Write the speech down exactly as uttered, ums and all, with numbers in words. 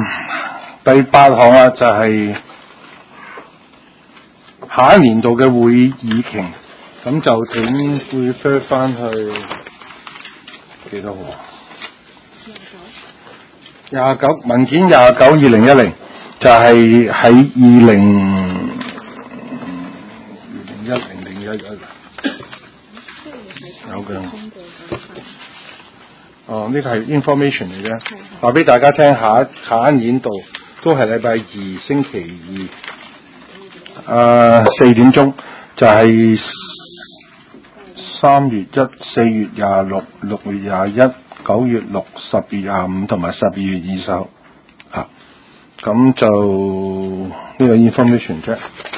第八項啊，就係、是、下一年度嘅會議期，咁就請 refer 翻去幾多號？廿九文件廿九二零一零，就係喺二零二零一零零一一有嘅。哦，呢個係 information 嚟嘅，話俾大家聽，下一下一年度都係禮拜二星期二，誒、呃、四點鐘就係、是、三月一、四月廿六、六月廿一、九月六、十月廿五同埋十二月二十號，嚇、啊，咁就呢個 information 啫。